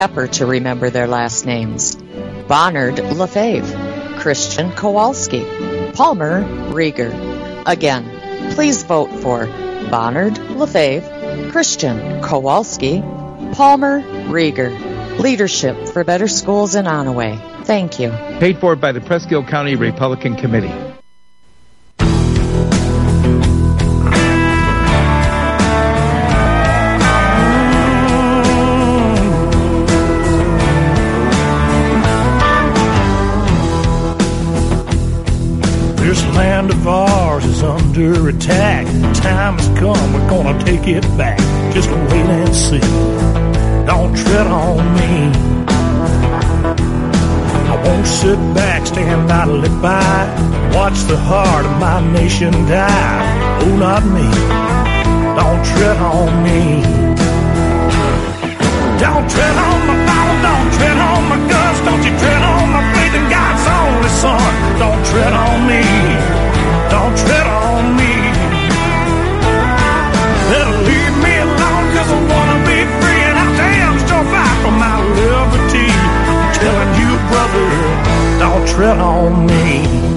Pepper to remember their last names. Bonnard Lefebvre, Christian Kowalski, Palmer Rieger. Again, please vote for Bonnard Lefebvre, Christian Kowalski, Palmer Rieger. Leadership for Better Schools in Onaway. Thank you. Paid for by the Presque Isle County Republican Committee. This land of ours is under attack. The time has come, we're gonna take it back. Just wait and see. Don't tread on me. I won't sit back, stand idly by, watch the heart of my nation die. Oh, not me. Don't tread on me. Don't tread on my Bible, don't tread on my guns, don't you tread on my faith in God's only Son. Don't tread on me, don't tread on me. Better leave me alone, cause I wanna be free, and I damn sure fight for my liberty. I'm telling you, brother, don't tread on me.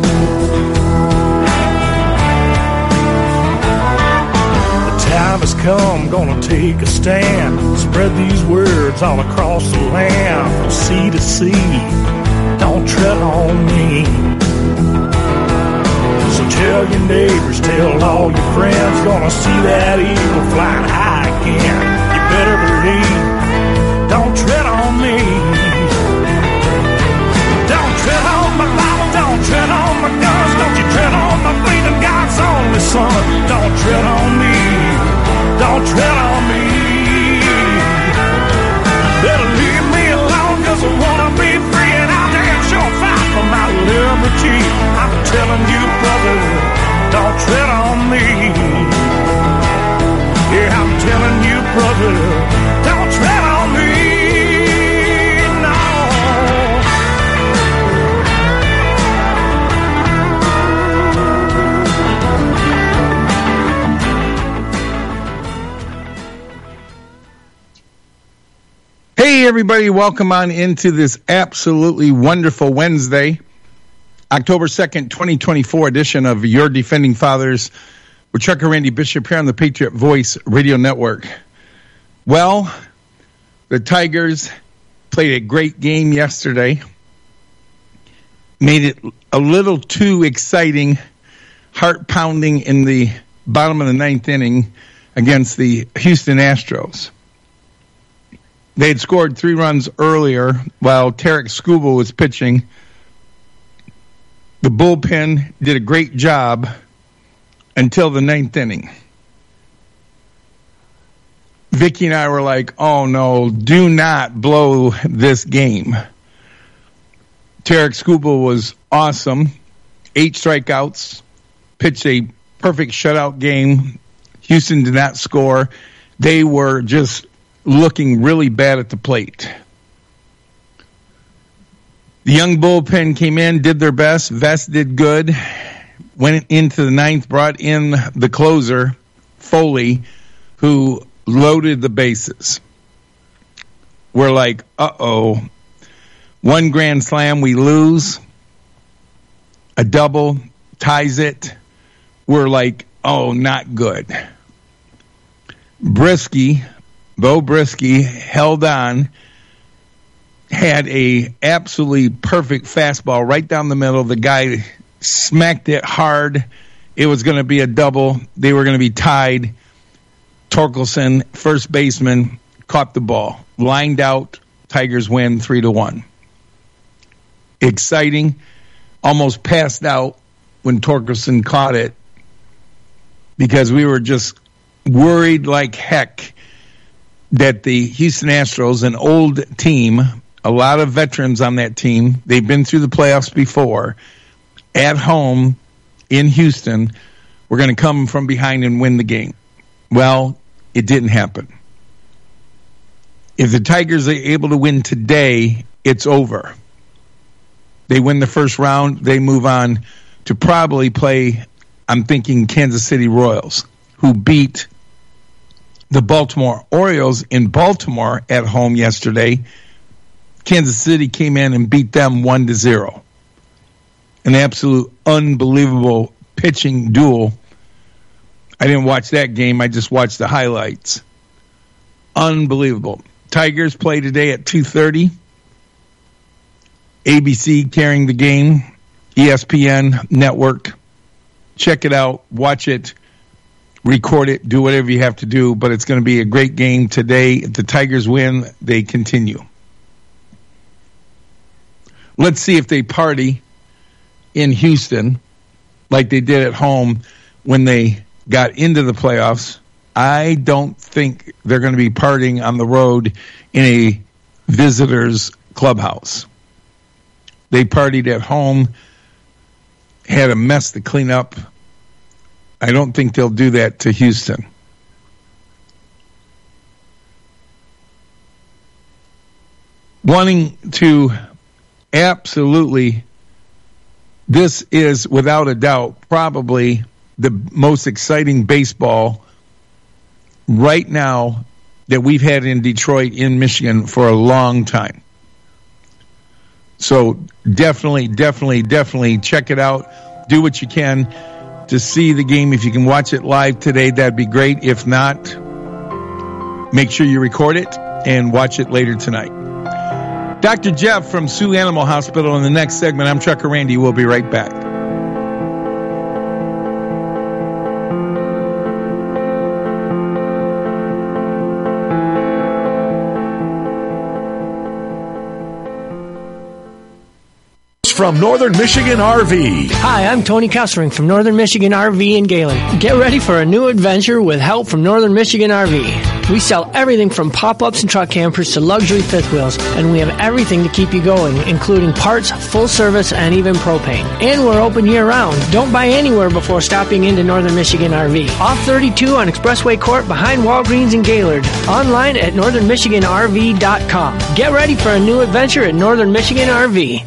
Time has come, gonna take a stand. Spread these words all across the land, from sea to sea. Don't tread on me. So tell your neighbors, tell all your friends, gonna see that eagle flying high again. You better believe, don't tread on me. Don't tread on my Bible, don't tread on my guns, don't you tread on my faith in God's only Son. Don't tread on me. Don't tread on me. Better leave me alone, cause I wanna be free, and I'll damn sure fight for my liberty. I'm telling you, brother, don't tread on me. Yeah, I'm telling you, brother, don't tread on me. Hey, everybody, welcome on into this absolutely wonderful Wednesday, October 2nd, 2024 edition of Your Defending Fathers with Chuck and Randy Bishop here on the Patriot Voice Radio Network. Well, the Tigers played a great game yesterday, made it a little too exciting, heart-pounding in the bottom of the ninth inning against the Houston Astros. They had scored 3 runs earlier while Tarek Skubal was pitching. The bullpen did a great job until the ninth inning. Vicky and I were like, oh no, do not blow this game. Tarek Skubal was awesome. 8 strikeouts, pitched a perfect shutout game. Houston did not score. They were just looking really bad at the plate. The young bullpen came in, did their best. Vest did good. Went into the ninth, brought in the closer, Foley, who loaded the bases. We're like, uh-oh. 1 grand slam, we lose. A double ties it. We're like, oh, not good. Bo Brisky held on, had a absolutely perfect fastball right down the middle. The guy smacked it hard. It was going to be a double. They were going to be tied. Torkelson, first baseman, caught the ball. Lined out. Tigers win 3-1. Exciting. Almost passed out when Torkelson caught it because we were just worried like heck that the Houston Astros, an old team, a lot of veterans on that team, they've been through the playoffs before, at home in Houston, we're going to come from behind and win the game. Well, it didn't happen. If the Tigers are able to win today, it's over. They win the first round, they move on to probably play, I'm thinking, Kansas City Royals, who beat the Baltimore Orioles in Baltimore at home yesterday Kansas City came in and beat them 1-0. An absolute unbelievable pitching duel. I didn't watch that game. I just watched the highlights. Unbelievable. Tigers play today at 2:30. ABC carrying the game. ESPN Network. Check it out. Watch it. Record it. Do whatever you have to do. But it's going to be a great game today. If the Tigers win, they continue. Let's see if they party in Houston like they did at home when they got into the playoffs. I don't think they're going to be partying on the road in a visitor's clubhouse. They partied at home, had a mess to clean up. I don't think they'll do that to Houston. Wanting to absolutely, this is without a doubt probably the most exciting baseball right now that we've had in Detroit, in Michigan for a long time. So definitely check it out. Do what you can to see the game. If you can watch it live today, that'd be great. If not, make sure you record it and watch it later tonight. Dr. Jeff from Sioux Animal Hospital in the next segment. I'm Trucker Randy. We'll be right back. From Northern Michigan RV. Hi, I'm Tony Kessering from Northern Michigan RV in Galen. Get ready for a new adventure with help from Northern Michigan RV. We sell everything from pop-ups and truck campers to luxury fifth wheels, and we have everything to keep you going, including parts, full service, and even propane. And we're open year-round. Don't buy anywhere before stopping into Northern Michigan RV. Off 32 on Expressway Court behind Walgreens in Gaylord. Online at northernmichiganrv.com. Get ready for a new adventure at Northern Michigan RV.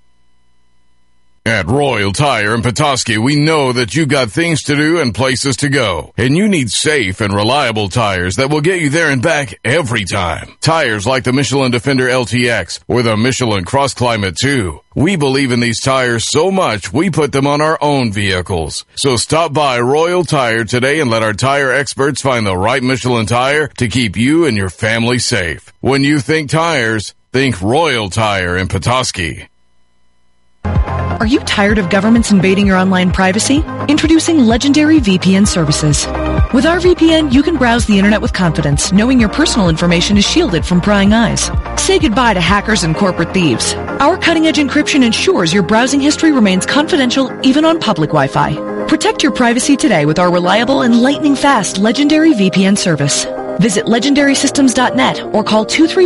At Royal Tire in Petoskey, we know that you got things to do and places to go. And you need safe and reliable tires that will get you there and back every time. Tires like the Michelin Defender LTX or the Michelin Cross Climate 2. We believe in these tires so much, we put them on our own vehicles. So stop by Royal Tire today and let our tire experts find the right Michelin tire to keep you and your family safe. When you think tires, think Royal Tire in Petoskey. Are you tired of governments invading your online privacy? Introducing Legendary VPN services. With our VPN, you can browse the internet with confidence, knowing your personal information is shielded from prying eyes. Say goodbye to hackers and corporate thieves. Our cutting-edge encryption ensures your browsing history remains confidential even on public Wi-Fi. Protect your privacy today with our reliable and lightning-fast Legendary VPN service. Visit legendarysystems.net or call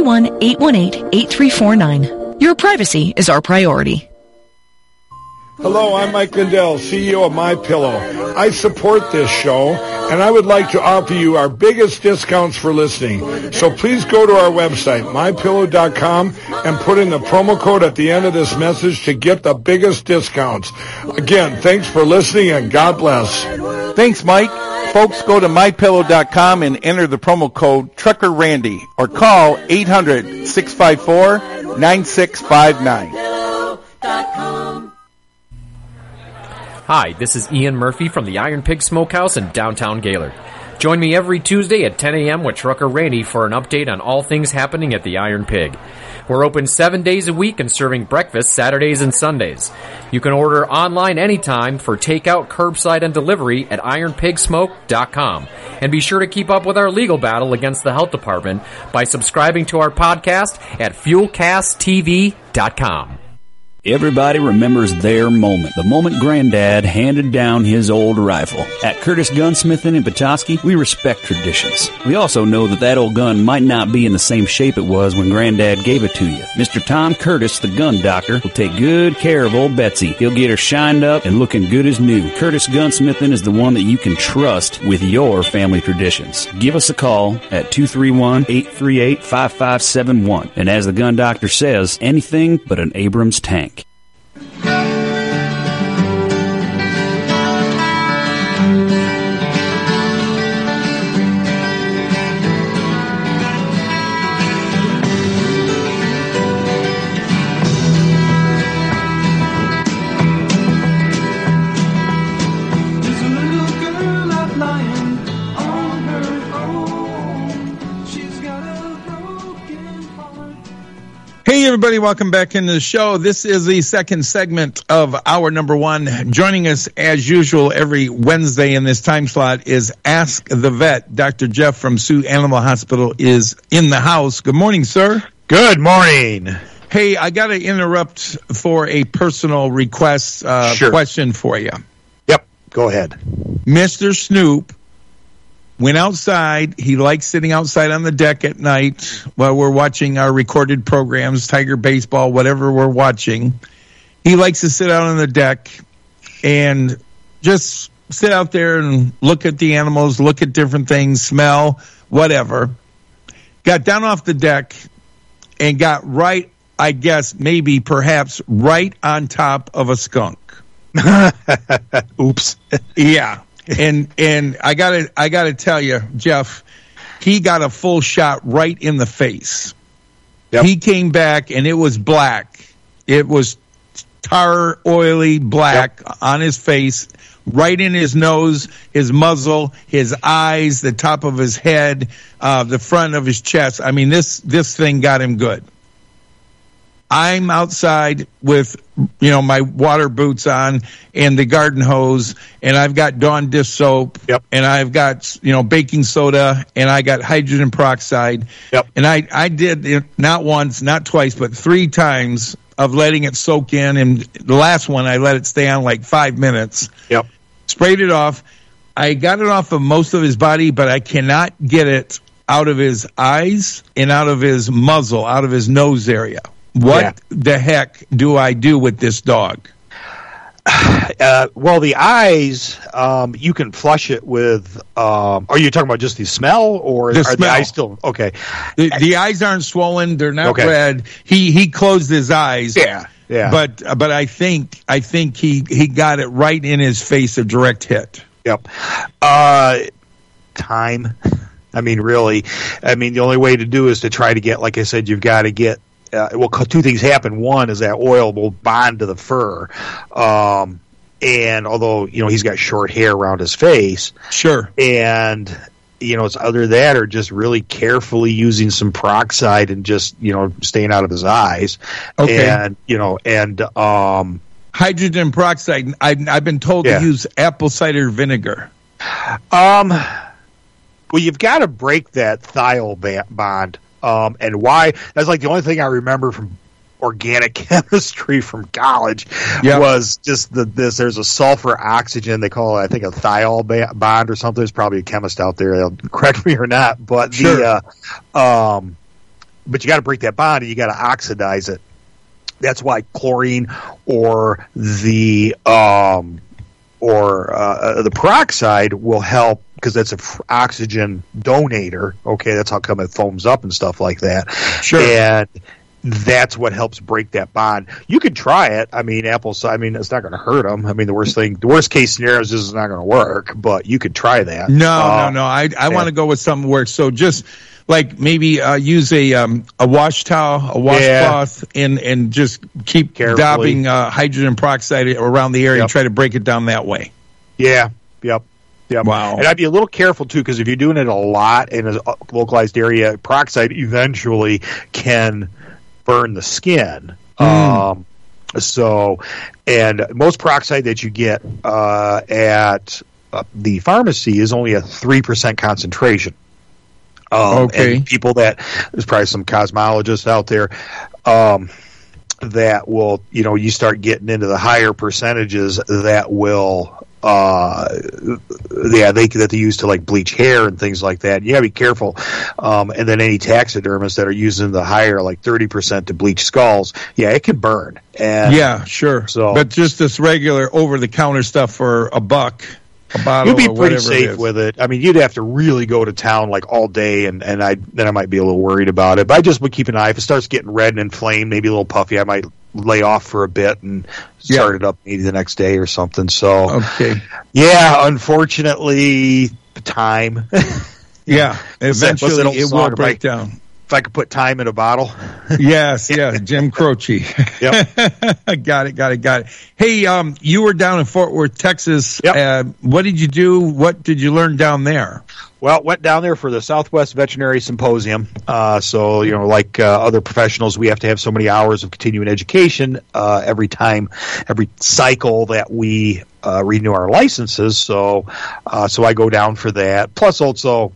231-818-8349. Your privacy is our priority. Hello, I'm Mike Lindell, CEO of MyPillow. I support this show, and I would like to offer you our biggest discounts for listening. So please go to our website, MyPillow.com, and put in the promo code at the end of this message to get the biggest discounts. Again, thanks for listening, and God bless. Thanks, Mike. Folks, go to MyPillow.com and enter the promo code TruckerRandy or call 800-654-9659. Hi, this is Ian Murphy from the Iron Pig Smokehouse in downtown Gaylord. Join me every Tuesday at 10 a.m. with Trucker Randy for an update on all things happening at the Iron Pig. We're open 7 days a week and serving breakfast Saturdays and Sundays. You can order online anytime for takeout, curbside, and delivery at ironpigsmoke.com. And be sure to keep up with our legal battle against the health department by subscribing to our podcast at fuelcasttv.com. Everybody remembers their moment, the moment Granddad handed down his old rifle. At Curtis Gunsmithing in Petoskey, we respect traditions. We also know that old gun might not be in the same shape it was when Granddad gave it to you. Mr. Tom Curtis, the gun doctor, will take good care of old Betsy. He'll get her shined up and looking good as new. Curtis Gunsmithing is the one that you can trust with your family traditions. Give us a call at 231-838-5571. And as the gun doctor says, anything but an Abrams tank. Hey, everybody, welcome back into the show. This is the second segment of hour number one. Joining us, as usual, every Wednesday in this time slot is Ask the Vet. Dr. Jeff from Sioux Animal Hospital is in the house. Good morning, sir. Good morning. Hey, I got to interrupt for a personal request question for you. Yep, go ahead. Mr. Snoop went outside. He likes sitting outside on the deck at night while we're watching our recorded programs, Tiger Baseball, whatever we're watching. He likes to sit out on the deck and just sit out there and look at the animals, look at different things, smell, whatever. Got down off the deck and got right, I guess, maybe, perhaps, right on top of a skunk. Oops. Yeah. And I gotta tell you, Jeff, he got a full shot right in the face. Yep. He came back and it was black. It was tar, oily black on his face, right in his nose, his muzzle, his eyes, the top of his head, the front of his chest. I mean, this thing got him good. I'm outside with, my water boots on and the garden hose, and I've got Dawn dish soap, and I've got, baking soda, and I got hydrogen peroxide. Yep. And I did it not once, not twice, but 3 times of letting it soak in. And the last one, I let it stay on like 5 minutes. Yep. Sprayed it off. I got it off of most of his body, but I cannot get it out of his eyes and out of his muzzle, out of his nose area. What the heck do I do with this dog? Well, the eyes, you can flush it with, are you talking about just the smell, or are the eyes still, okay. The eyes aren't swollen, they're not red. He closed his eyes. Yeah. But I think he got it right in his face, a direct hit. Yep. Time. I mean, really, the only way to do is to try to get, like I said, you've got to get, 2 things happen. One is that oil will bond to the fur. And although, he's got short hair around his face. Sure. And, it's either that or just really carefully using some peroxide and just, staying out of his eyes. Okay. And, hydrogen peroxide, I've been told to use apple cider vinegar. Well, you've got to break that thiol bond. And why? That's like the only thing I remember from organic chemistry from college was just there's a sulfur oxygen, they call it, I think, a thiol bond or something. There's probably a chemist out there, they'll correct me or not, but but you got to break that bond and you got to oxidize it. That's why chlorine or the peroxide will help, because that's an oxygen donator. Okay, that's how come it foams up and stuff like that. Sure. And that's what helps break that bond. You can try it. It's not going to hurt them. The worst case scenario is this is not going to work, but you could try that. No. I want to go with something that works. So just like maybe use a wash towel, a washcloth, and just keep dabbing hydrogen peroxide around the area and try to break it down that way. Yeah. Yep. Wow. And I'd be a little careful, too, because if you're doing it a lot in a localized area, peroxide eventually can burn the skin. And most peroxide that you get at the pharmacy is only a 3% concentration. And people there's probably some cosmologists out there that will, you start getting into the higher percentages that will that they use to like bleach hair and things like that. You gotta be careful. And then any taxidermists that are using the higher, like 30% to bleach skulls, it can burn. And yeah, sure. So, but just this regular over-the-counter stuff for $1, a bottle, you'd be pretty safe with it. You'd have to really go to town like all day, and I might be a little worried about it. But I just would keep an eye. If it starts getting red and inflamed, maybe a little puffy, I might lay off for a bit and start it up maybe the next day or something. So, unfortunately, time. Eventually it will break down. If I could put time in a bottle. Yes, Jim Croce. Yep. Got it. Hey, you were down in Fort Worth, Texas. Yep. What did you do? What did you learn down there? Well, went down there for the Southwest Veterinary Symposium. So, like other professionals, we have to have so many hours of continuing education every cycle that we renew our licenses. So I go down for that. Plus, also,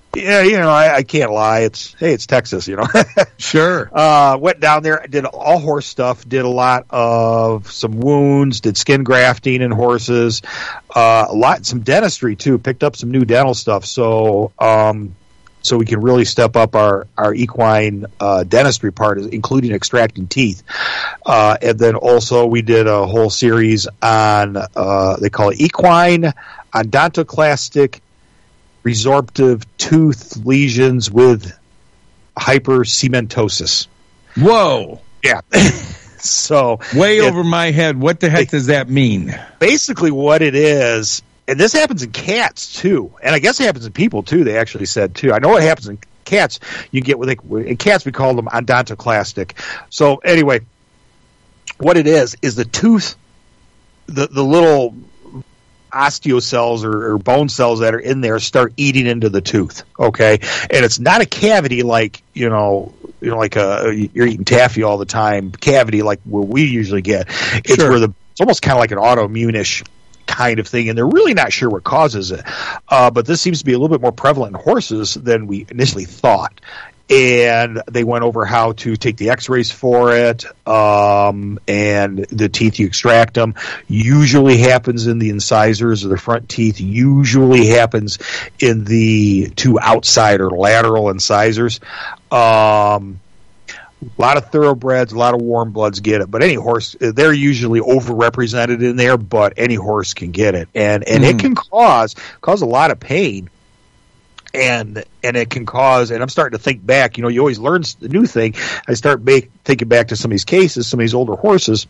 I can't lie. It's Texas, Sure. Went down there, did all horse stuff, did a lot of some wounds, did skin grafting in horses, some dentistry too, picked up some new dental stuff. So we can really step up our equine dentistry part, including extracting teeth. And then also we did a whole series on, they call it equine odontoclastic resorptive tooth lesions with hypercementosis. Whoa. Yeah. So way over my head. What the heck does that mean? Basically what it is, and this happens in cats too, and I guess it happens in people too, they actually said too. I know it happens in cats. You get in cats we call them odontoclastic. So anyway, what it is the tooth, the little osteocells or bone cells that are in there start eating into the tooth. Okay, and it's not a cavity like like you're eating taffy all the time. Cavity like what we usually get. It's sure. where it's almost kind of like an autoimmune-ish kind of thing, and they're really not sure what causes it. But this seems to be a little bit more prevalent in horses than we initially thought. And they went over how to take the x-rays for it, and the teeth, you extract them. Usually happens in the incisors or the front teeth. Usually happens in the two outside or lateral incisors. A lot of thoroughbreds, a lot of warm bloods get it, but any horse, they're usually overrepresented in there, but any horse can get it. And it can cause a lot of pain. And it can cause, and I'm starting to think back, you always learn the new thing. I start thinking back to some of these cases, some of these older horses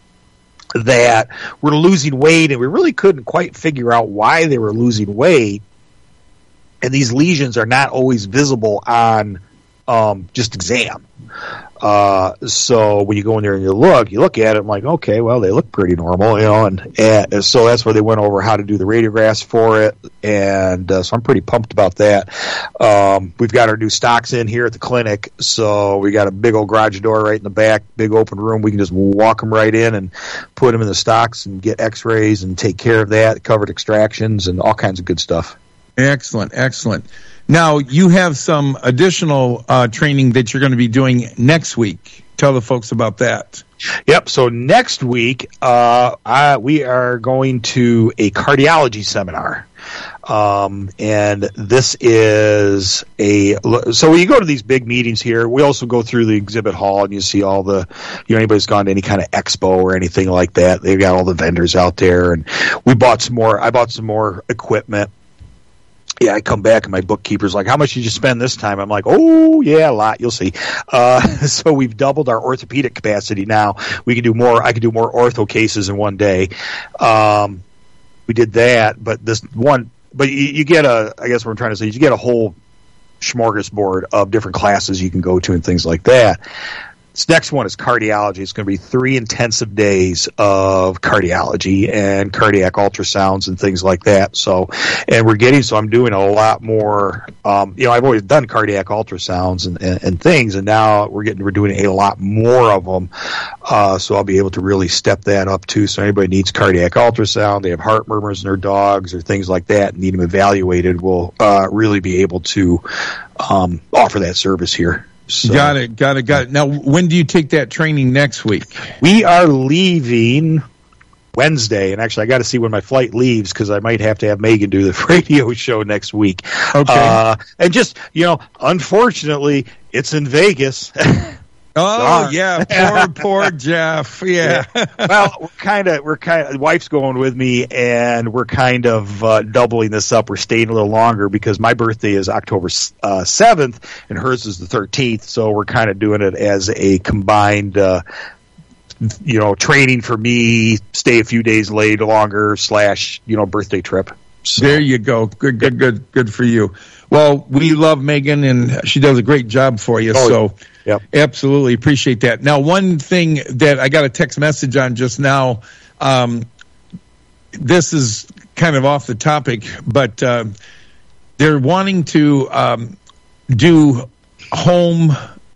that were losing weight, and we really couldn't quite figure out why they were losing weight. And these lesions are not always visible on just exam. So when you go in there and you look at it, I'm like, okay, well, they look pretty normal, and so that's where they went over how to do the radiographs for it, and so I'm pretty pumped about that. We've got our new stocks in here at the clinic, so we got a big old garage door right in the back, big open room. We can just walk them right in and put them in the stocks and get x-rays and take care of that, covered extractions and all kinds of good stuff. Excellent. Now, you have some additional training that you're going to be doing next week. Tell the folks about that. Yep. So next week, we are going to a cardiology seminar. And this is so when you go to these big meetings here, we also go through the exhibit hall and you see all the, anybody's gone to any kind of expo or anything like that. They've got all the vendors out there, and I bought some more equipment. Yeah, I come back and my bookkeeper's like, how much did you spend this time? I'm like, oh, yeah, a lot. You'll see. So we've doubled our orthopedic capacity now. We can do more. I can do more ortho cases in one day. We did that, but you get I guess what I'm trying to say is you get a whole smorgasbord of different classes you can go to and things like that. This next one is cardiology. It's going to be 3 intensive days of cardiology and cardiac ultrasounds and things like that. So I'm doing a lot more. I've always done cardiac ultrasounds and things, and now we're doing a lot more of them. So I'll be able to really step that up too. So anybody needs cardiac ultrasound, they have heart murmurs in their dogs or things like that, and need them evaluated, we'll really be able to offer that service here. So, got it. Now, when do you take that training next week? We are leaving Wednesday, and actually I got to see when my flight leaves because I might have to have Megan do the radio show next week. Okay. And just, unfortunately, it's in Vegas. Oh, yeah, poor Jeff. Yeah. Well, we're kind of, wife's going with me, and we're kind of doubling this up. We're staying a little longer because my birthday is October 7th, and hers is the 13th, so we're kind of doing it as a combined, training for me, stay a few days longer / birthday trip. So. There you go. Good for you. Well, we love Megan, and she does a great job for you. Yep. Absolutely appreciate that. Now, one thing that I got a text message on just now, this is kind of off the topic, but they're wanting to do home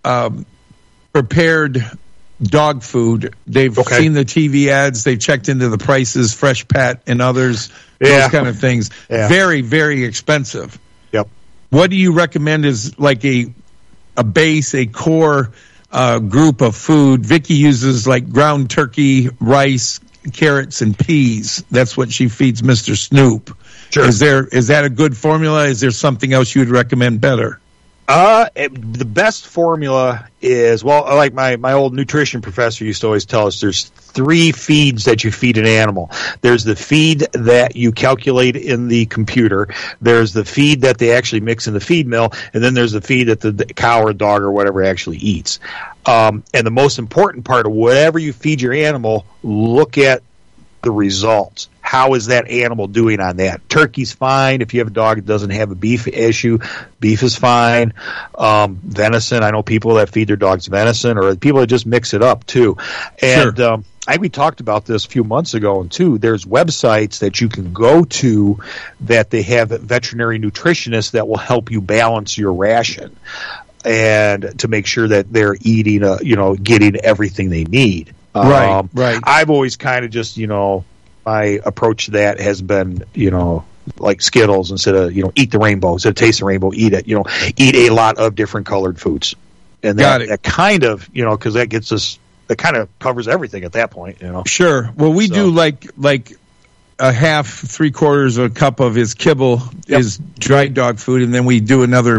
prepared dog food. They've seen the TV ads. They've checked into the prices, Fresh Pet and others, those kind of things. Yeah. Very, very expensive. Yep. What do you recommend is like a base, a core group of food? Vicky uses like ground turkey, rice, carrots, and peas. That's what she feeds Mr. Snoop. Sure. Is that a good formula? Is there something else you would recommend better? The best formula is, well, like my old nutrition professor used to always tell us, there's 3 feeds that you feed an animal. There's the feed that you calculate in the computer. There's the feed that they actually mix in the feed mill. And then there's the feed that the cow or dog or whatever actually eats. And the most important part of whatever you feed your animal, look at the results. How is that animal doing on that? Turkey's fine. If you have a dog that doesn't have a beef issue, beef is fine. Venison, I know people that feed their dogs venison, or people that just mix it up too. And sure. We talked about this a few months ago, too. There's websites that you can go to that they have veterinary nutritionists that will help you balance your ration and to make sure that they're eating, getting everything they need. Right. I've always kind of just, my approach to that has been, like Skittles, instead of, eat the rainbow, instead of taste the rainbow, eat it, eat a lot of different colored foods. And that kind of, because that gets us, that kind of covers everything at that point, Sure. Well, we do like a half, 3/4 of a cup of his kibble is dry dog food, and then we do another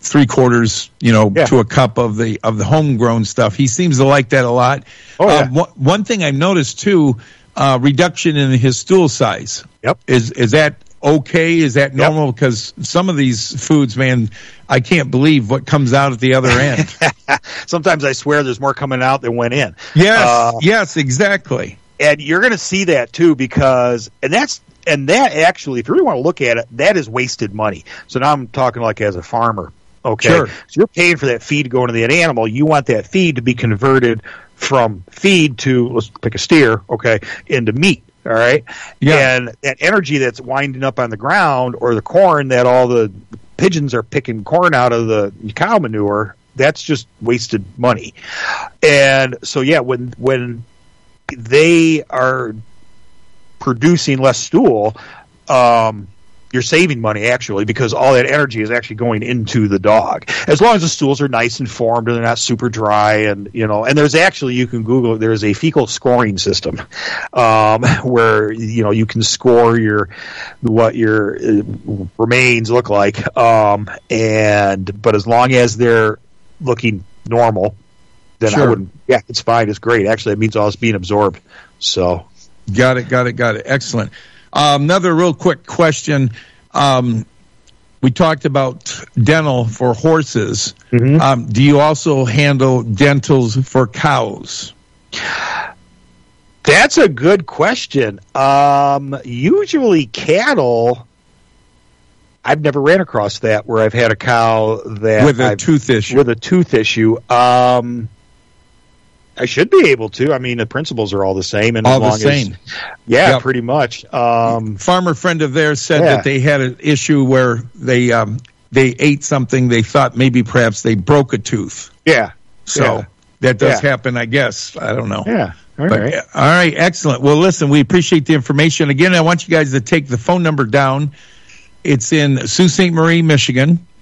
3/4, to a cup of the homegrown stuff. He seems to like that a lot. Oh, yeah. One thing I've noticed too, reduction in his stool size. Yep. Is that okay? Is that normal? Because some of these foods, man, I can't believe what comes out at the other end. Sometimes I swear there's more coming out than went in. Yes, exactly. And you're going to see that too, because that actually, if you really want to look at it, that is wasted money. So now I'm talking like as a farmer. Okay. Sure. So you're paying for that feed going to that animal. You want that feed to be converted from feed to, let's pick a steer, okay, into meat. All right. Yeah. And that energy that's winding up on the ground, or the corn that all the pigeons are picking corn out of the cow manure, that's just wasted money. And so, when they are producing less stool, you're saving money, actually, because all that energy is actually going into the dog. As long as the stools are nice and formed and they're not super dry, and and there's actually, you can Google it, there's a fecal scoring system where you can score what your remains look like, but as long as they're looking normal, then sure. I wouldn't. Yeah, it's fine. It's great. Actually, it means all it's being absorbed. So, got it. Excellent. Another real quick question. We talked about dental for horses. Mm-hmm. Do you also handle dentals for cows? That's a good question. Usually cattle, I've never ran across that where I've had a cow that with a tooth issue. I should be able to. I mean, the principles are all the same. And all the same. Yep. Pretty much. Farmer friend of theirs said that they had an issue where they ate something. They thought maybe perhaps they broke a tooth. Yeah. So that does happen, I guess. I don't know. Yeah. All right. Excellent. Well, listen, we appreciate the information. Again, I want you guys to take the phone number down. It's in Sault Ste. Marie, Michigan.